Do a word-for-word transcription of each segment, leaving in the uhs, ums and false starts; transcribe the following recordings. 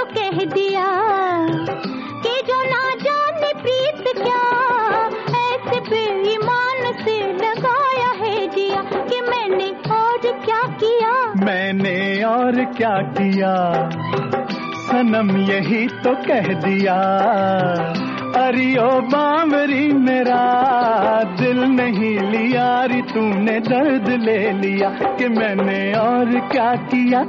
कह दिया कि जो ना जाने प्रीत क्या, ऐसे बेईमान से लगाया है जिया कि मैंने और क्या किया, मैंने और क्या किया सनम यही तो कह दिया। अरियो बावरी मेरा दिल नहीं लिया री तूने दर्द ले लिया कि मैंने और क्या किया।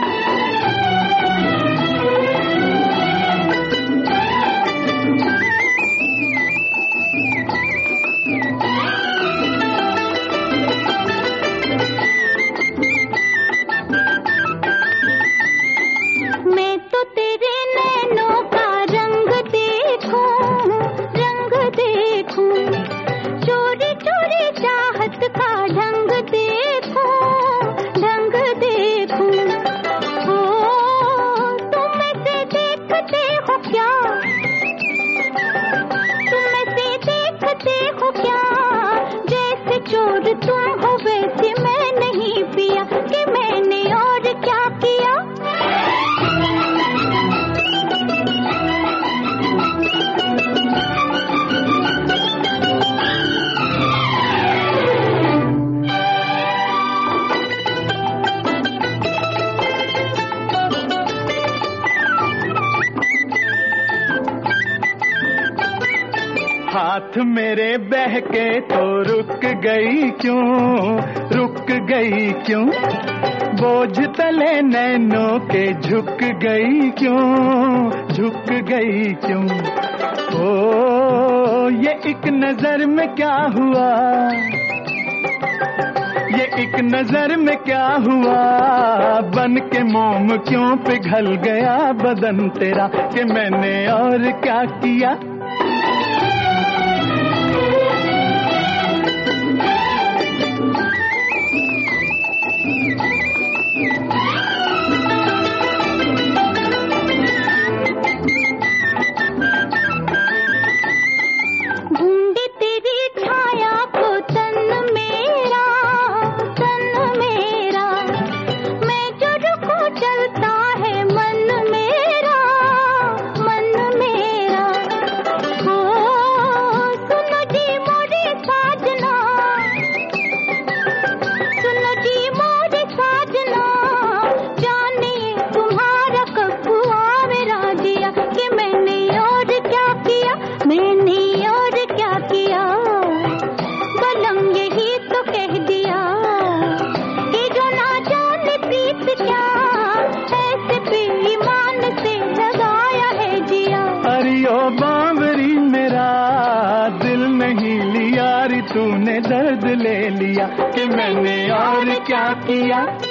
मैं तो तेरे नैनों का रंग देखूं, रंग देखूं, चोरी चोरी चाहत का ढंग देखूं, ढंग देखूं। ओ तुम ऐसे देखते हो क्या, तुम ऐसे देखते हो क्या, जैसे चोर तुम हो वैसे मैं नहीं पिया कि मैंने और क्या किया। हाथ मेरे बहके तो रुक गई क्यों, रुक गई क्यों, बोझ तले नैनों के झुक गई क्यों, झुक गई क्यों। ओ ये एक नजर में क्या हुआ, ये एक नजर में क्या हुआ, बन के मोम क्यों पिघल गया बदन तेरा कि मैंने और क्या किया। ढूंढे तेरी छाया को तन मेरा, तन मेरा, मैं जो रुकूं चलता है मन मेरा, मन मेरा। ओ सुनो जी मोरे साजना, सुनो जी मोरे साजना, जानिए तुम्हारा कब हुआ मेरा जिया कि मैंने और क्या किया, मैंने और क्या किया। बलम यही तो कह दिया कि जो ना जाने प्रीत क्या, ऐसे बेईमान से लगाया है जिया। अरियो बावरी मेरा दिल नहीं लिया री तूने दर्द ले लिया कि मैंने और क्या किया।